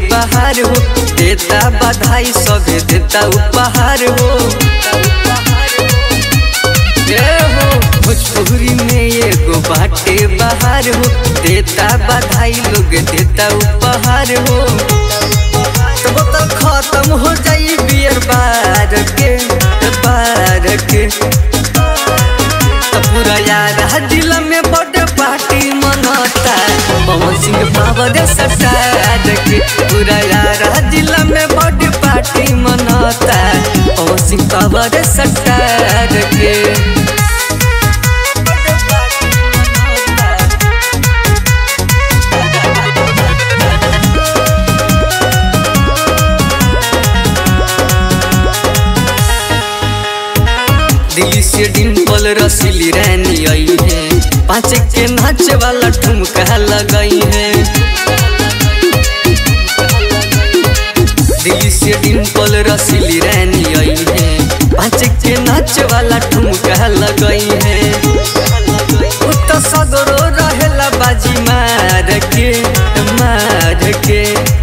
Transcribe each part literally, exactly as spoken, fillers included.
बाहर हो, देता बधाई सबे देता उपहार हो। भोजपुरी में एगो बाटे बाहर हो, देता बधाई लोग देता उपहार हो। तो तो खत्म हो जाई बियर बार के बार के, पूरा यार दिल में बड़े पार्टी मनाता पवन सिंह पावर सटार के। पूरा यार दिल में बड़े पार्टी मनाता पवन सिंह पावर सटार के। दिल्ली से डिम्पल रसीली रानी आई है, पाँच के नाचे वाला ठुमका लगाई है। दिल्ली से डिम्पल रसीली रानी आई है, पाँच के नाचे वाला ठुमका लगाई है। तो सगरो रहेला बाजी मार के मार के,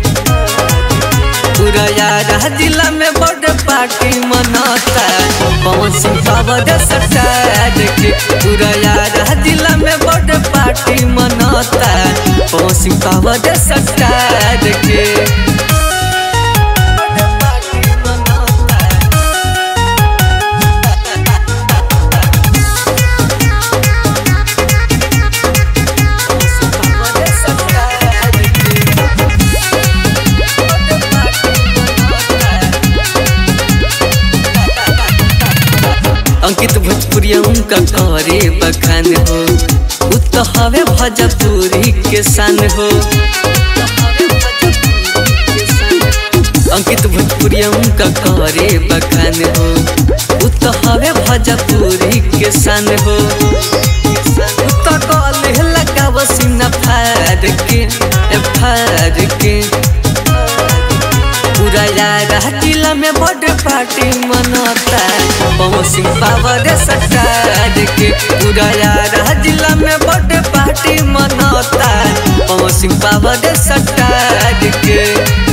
पूरा यार दिल में बड़े पार्टी मनाता पवन सिंह पावर सटार के। पूरा यार दिल में बड़े पार्टी मनाता पवन सिंह पावर सटार के। अंकित भोजपुरिया उनका करे बखान हो, उत हवे भोजपुरी के शान हो। अंकित भोजपुरिया उनका करे बखान हो, उत हवे भोजपुरी के शान हो। उत कले लगा वसीना फाड़ के फाड़ के, पूरा यार दिल में बड़े पार्टी मनाता पवन सिंह पावर सटार के। पूरा यार दिल में बड़े पार्टी मनाता पवन सिंह पावर सटार के।